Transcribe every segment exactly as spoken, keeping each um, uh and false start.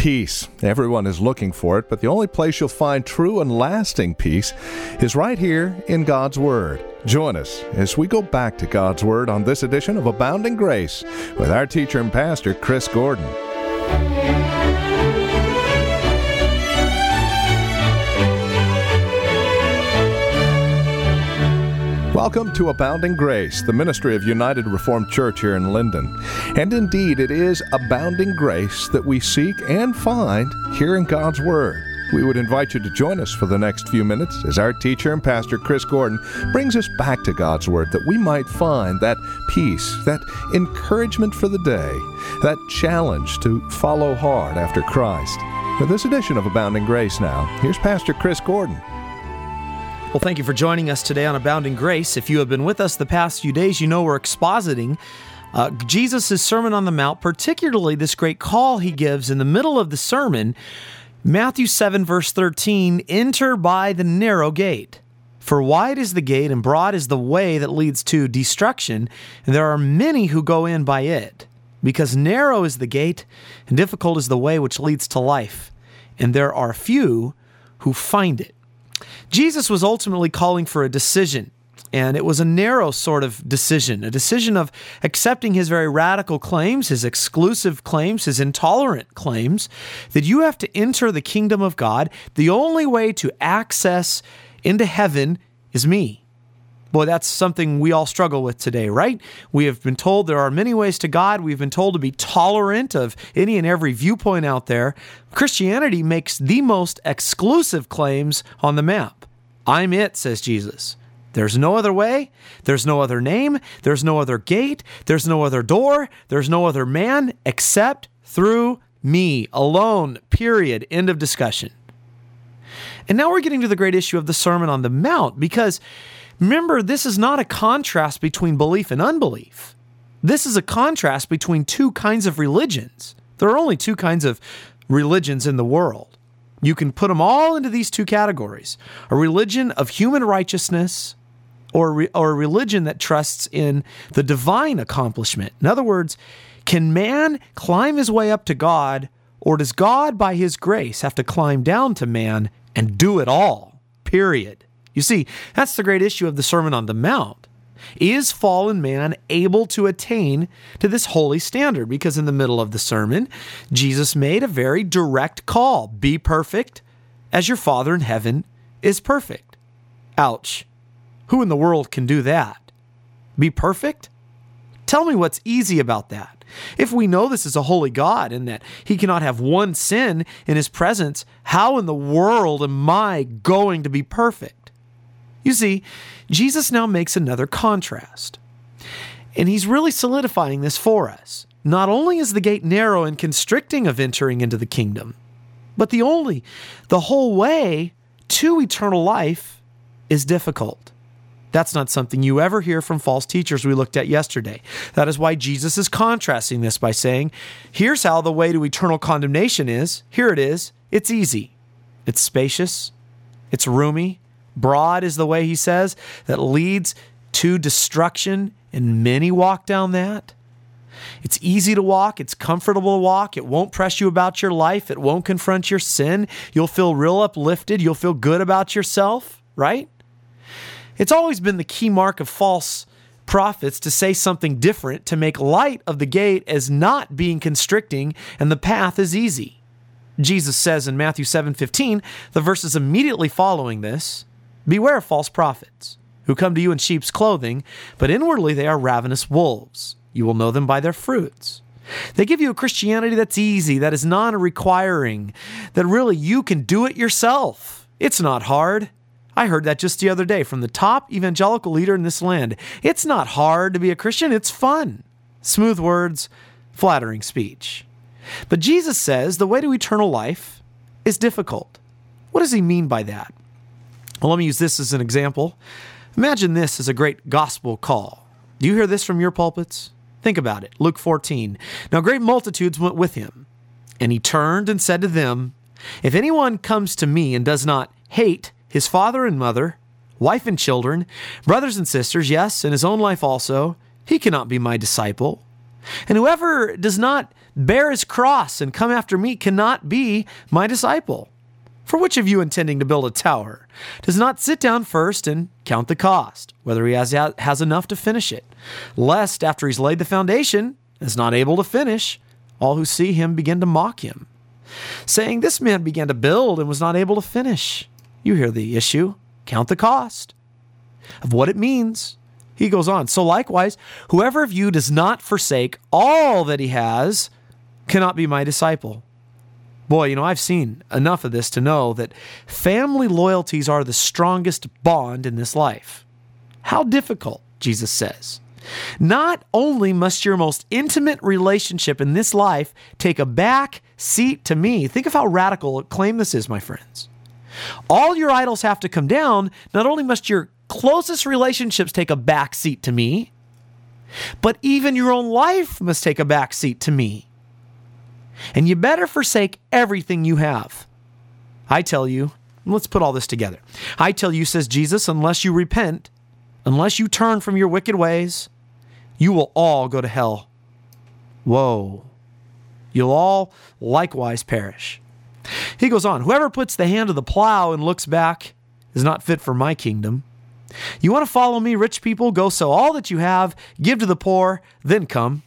Peace. Everyone is looking for it, but the only place you'll find true and lasting peace is right here in God's Word. Join us as we go back to God's Word on this edition of Abounding Grace with our teacher and pastor, Chris Gordon. Welcome to Abounding Grace, the ministry of United Reformed Church here in Linden. And indeed, it is abounding grace that we seek and find here in God's Word. We would invite you to join us for the next few minutes as our teacher and pastor, Chris Gordon, brings us back to God's Word that we might find that peace, that encouragement for the day, that challenge to follow hard after Christ. For this edition of Abounding Grace now, here's Pastor Chris Gordon. Well, thank you for joining us today on Abounding Grace. If you have been with us the past few days, you know we're expositing uh, Jesus' Sermon on the Mount, particularly this great call he gives in the middle of the sermon, Matthew seven, verse thirteen, "Enter by the narrow gate. For wide is the gate and broad is the way that leads to destruction, and there are many who go in by it. Because narrow is the gate and difficult is the way which leads to life, and there are few who find it." Jesus was ultimately calling for a decision, and it was a narrow sort of decision, a decision of accepting his very radical claims, his exclusive claims, his intolerant claims, that you have to enter the kingdom of God. The only way to access into heaven is me. Boy, that's something we all struggle with today, right? We have been told there are many ways to God. We've been told to be tolerant of any and every viewpoint out there. Christianity makes the most exclusive claims on the map. I'm it, says Jesus. There's no other way. There's no other name. There's no other gate. There's no other door. There's no other man except through me alone, period. End of discussion. And now we're getting to the great issue of the Sermon on the Mount, because remember, this is not a contrast between belief and unbelief. This is a contrast between two kinds of religions. There are only two kinds of religions in the world. You can put them all into these two categories: a religion of human righteousness or, re- or a religion that trusts in the divine accomplishment. In other words, can man climb his way up to God, or does God, by his grace, have to climb down to man and do it all? Period. You see, that's the great issue of the Sermon on the Mount. Is fallen man able to attain to this holy standard? Because in the middle of the sermon, Jesus made a very direct call: be perfect as your Father in heaven is perfect. Ouch. Who in the world can do that? Be perfect? Tell me what's easy about that. If we know this is a holy God and that he cannot have one sin in his presence, how in the world am I going to be perfect? You see, Jesus now makes another contrast, and he's really solidifying this for us. Not only is the gate narrow and constricting of entering into the kingdom, but the only, the whole way to eternal life is difficult. That's not something you ever hear from false teachers we looked at yesterday. That is why Jesus is contrasting this by saying, here's how the way to eternal condemnation is. Here it is. It's easy. It's spacious. It's roomy. Broad is the way, he says, that leads to destruction, and many walk down that. It's easy to walk. It's comfortable to walk. It won't press you about your life. It won't confront your sin. You'll feel real uplifted. You'll feel good about yourself, right? It's always been the key mark of false prophets to say something different, to make light of the gate as not being constricting and the path is easy. Jesus says in Matthew seven fifteen, the verses immediately following this, "Beware of false prophets, who come to you in sheep's clothing, but inwardly they are ravenous wolves. You will know them by their fruits." They give you a Christianity that's easy, that is non-requiring, that really you can do it yourself. It's not hard. I heard that just the other day from the top evangelical leader in this land. It's not hard to be a Christian. It's fun. Smooth words, flattering speech. But Jesus says the way to eternal life is difficult. What does he mean by that? Well, let me use this as an example. Imagine this as a great gospel call. Do you hear this from your pulpits? Think about it. Luke fourteen. "Now great multitudes went with him, and he turned and said to them, 'If anyone comes to me and does not hate his father and mother, wife and children, brothers and sisters, yes, and his own life also, he cannot be my disciple. And whoever does not bear his cross and come after me cannot be my disciple. For which of you intending to build a tower does not sit down first and count the cost, whether he has, has enough to finish it, lest after he's laid the foundation, is not able to finish, all who see him begin to mock him, saying, this man began to build and was not able to finish. You hear the issue. Count the cost of what it means. He goes on. So likewise, whoever of you does not forsake all that he has cannot be my disciple. Boy, you know, I've seen enough of this to know that family loyalties are the strongest bond in this life. How difficult, Jesus says. Not only must your most intimate relationship in this life take a back seat to me. Think of how radical a claim this is, my friends. All your idols have to come down. Not only must your closest relationships take a back seat to me, but even your own life must take a back seat to me. And you better forsake everything you have. I tell you, let's put all this together. I tell you, says Jesus, unless you repent, unless you turn from your wicked ways, you will all go to hell. Whoa. You'll all likewise perish. He goes on, whoever puts the hand to the plow and looks back is not fit for my kingdom. You want to follow me, rich people? Go sell all that you have, give to the poor, then come.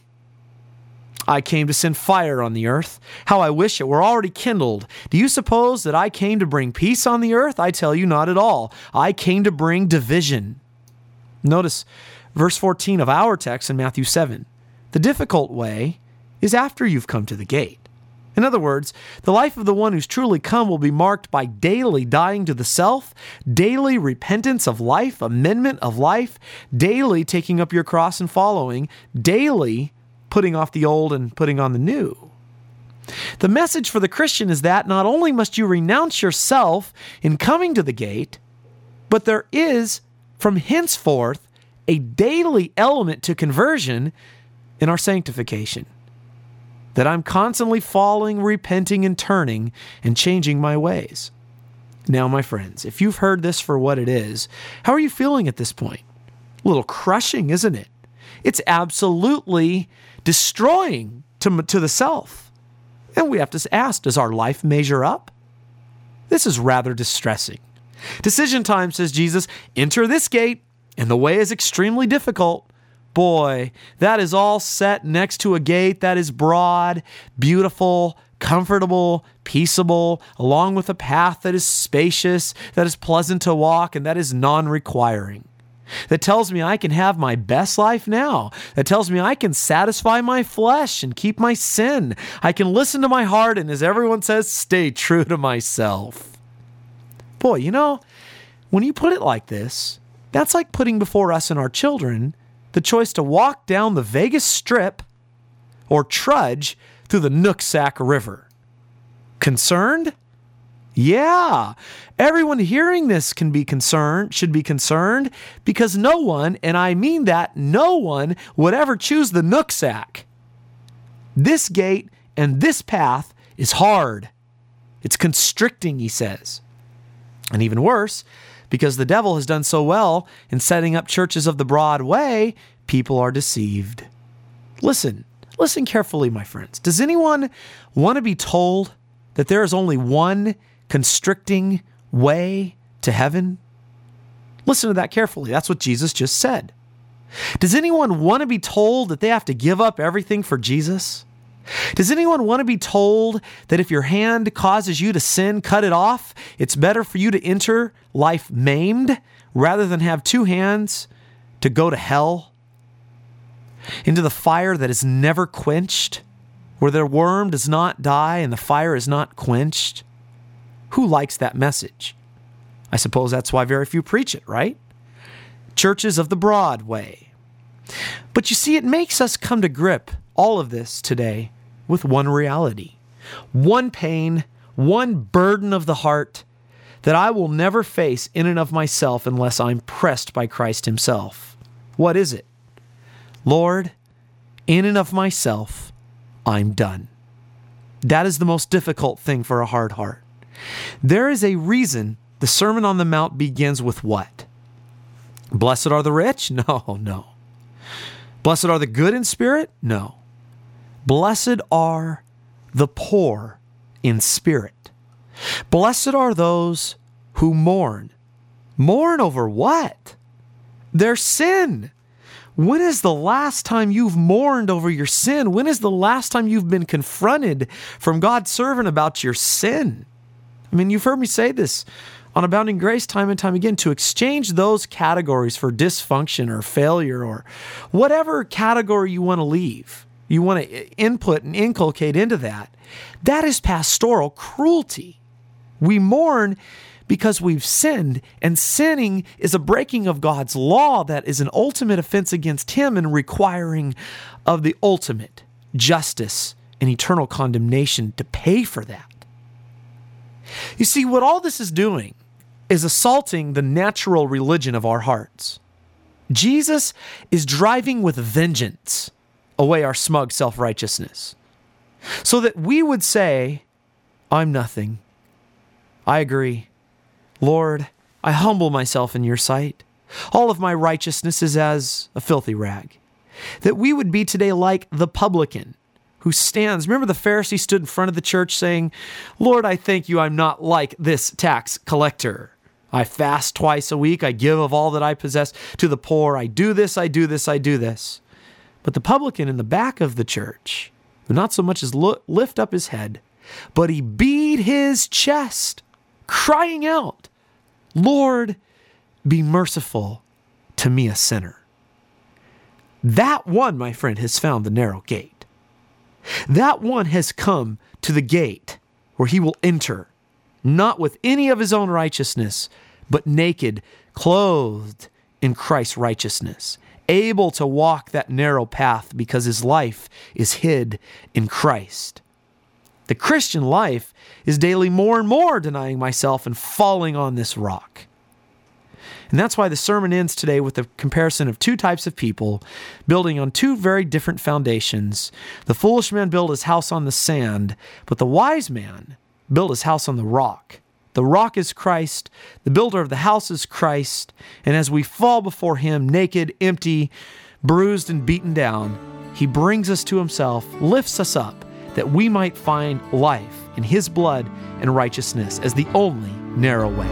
I came to send fire on the earth. How I wish it were already kindled. Do you suppose that I came to bring peace on the earth? I tell you, not at all. I came to bring division. Notice verse fourteen of our text in Matthew seven. The difficult way is after you've come to the gate. In other words, the life of the one who's truly come will be marked by daily dying to the self, daily repentance of life, amendment of life, daily taking up your cross and following, daily putting off the old and putting on the new. The message for the Christian is that not only must you renounce yourself in coming to the gate, but there is from henceforth a daily element to conversion in our sanctification. That I'm constantly falling, repenting, and turning and changing my ways. Now, my friends, if you've heard this for what it is, how are you feeling at this point? A little crushing, isn't it? It's absolutely destroying to, to the self. And we have to ask, does our life measure up? This is rather distressing. Decision time, says Jesus, enter this gate, and the way is extremely difficult. Boy, that is all set next to a gate that is broad, beautiful, comfortable, peaceable, along with a path that is spacious, that is pleasant to walk, and that is non-requiring. That tells me I can have my best life now. That tells me I can satisfy my flesh and keep my sin. I can listen to my heart and, as everyone says, stay true to myself. Boy, you know, when you put it like this, that's like putting before us and our children the choice to walk down the Vegas Strip or trudge through the Nooksack River. Concerned? Yeah. Everyone hearing this can be concerned, should be concerned, because no one, and I mean that, no one would ever choose the Nooksack. This gate and this path is hard. It's constricting, he says. And even worse, because the devil has done so well in setting up churches of the broad way, people are deceived. Listen, listen carefully, my friends. Does anyone want to be told that there is only one constricting way to heaven? Listen to that carefully. That's what Jesus just said. Does anyone want to be told that they have to give up everything for Jesus? Does anyone want to be told that if your hand causes you to sin, cut it off? It's better for you to enter life maimed rather than have two hands to go to hell, into the fire that is never quenched, where their worm does not die and the fire is not quenched? Who likes that message? I suppose that's why very few preach it, right? Churches of the broad way. But you see, it makes us come to grip all of this today with one reality, one pain, one burden of the heart that I will never face in and of myself unless I'm pressed by Christ himself. What is it? Lord, in and of myself, I'm done. That is the most difficult thing for a hard heart. There is a reason the Sermon on the Mount begins with what? Blessed are the rich? No, no. Blessed are the good in spirit? No. Blessed are the poor in spirit. Blessed are those who mourn. Mourn over what? Their sin. When is the last time you've mourned over your sin? When is the last time you've been confronted from God's servant about your sin? I mean, you've heard me say this on Abounding Grace time and time again, to exchange those categories for dysfunction or failure or whatever category you want to leave, you want to input and inculcate into that, that is pastoral cruelty. We mourn because we've sinned, and sinning is a breaking of God's law that is an ultimate offense against Him and requiring of the ultimate justice and eternal condemnation to pay for that. You see, what all this is doing is assaulting the natural religion of our hearts. Jesus is driving with vengeance away our smug self-righteousness, so that we would say, I'm nothing. I agree. Lord, I humble myself in your sight. All of my righteousness is as a filthy rag. That we would be today like the publican who stands. Remember the Pharisee stood in front of the church saying, Lord, I thank you I'm not like this tax collector. I fast twice a week. I give of all that I possess to the poor. I do this, I do this, I do this. But the publican in the back of the church, who not so much as look, lift up his head, but he beat his chest, crying out, Lord, be merciful to me, a sinner. That one, my friend, has found the narrow gate. That one has come to the gate where he will enter, not with any of his own righteousness, but naked, clothed in Christ's righteousness, able to walk that narrow path because his life is hid in Christ. The Christian life is daily more and more denying myself and falling on this rock. And that's why the sermon ends today with a comparison of two types of people building on two very different foundations. The foolish man built his house on the sand, but the wise man built his house on the rock. The rock is Christ. The builder of the house is Christ. And as we fall before Him, naked, empty, bruised, and beaten down, He brings us to Himself, lifts us up, that we might find life in His blood and righteousness as the only narrow way.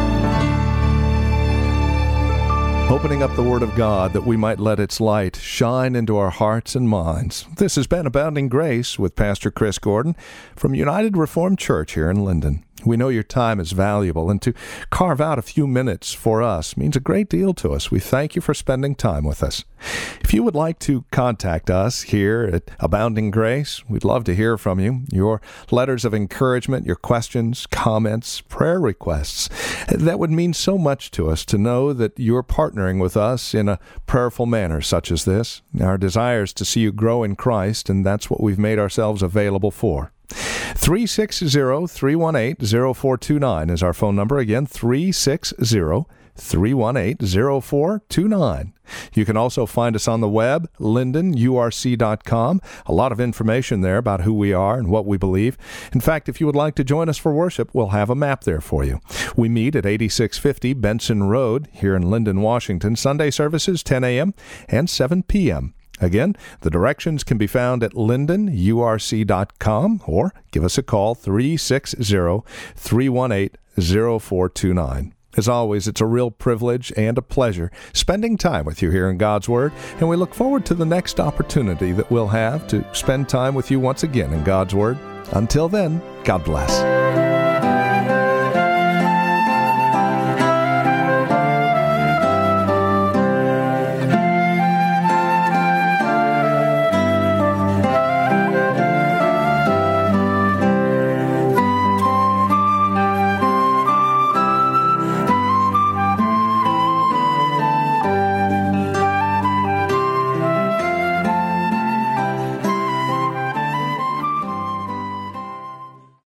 Opening up the Word of God that we might let its light shine into our hearts and minds. This has been Abounding Grace with Pastor Chris Gordon from United Reformed Church here in Linden. We know your time is valuable, and to carve out a few minutes for us means a great deal to us. We thank you for spending time with us. If you would like to contact us here at Abounding Grace, we'd love to hear from you. Your letters of encouragement, your questions, comments, prayer requests. That would mean so much to us to know that you're partnering with us in a prayerful manner such as this. Our desire is to see you grow in Christ, and that's what we've made ourselves available for. three six zero, three one eight, zero four two nine is our phone number. Again, three six zero, three one eight, zero four two nine. You can also find us on the web, linden u r c dot com. A lot of information there about who we are and what we believe. In fact, if you would like to join us for worship, we'll have a map there for you. We meet at eighty-six fifty Benson Road here in Linden, Washington. Sunday services ten a.m. and seven p.m. Again, the directions can be found at linden u r c dot com or give us a call, three six zero, three one eight, zero four two nine. As always, it's a real privilege and a pleasure spending time with you here in God's Word, and we look forward to the next opportunity that we'll have to spend time with you once again in God's Word. Until then, God bless.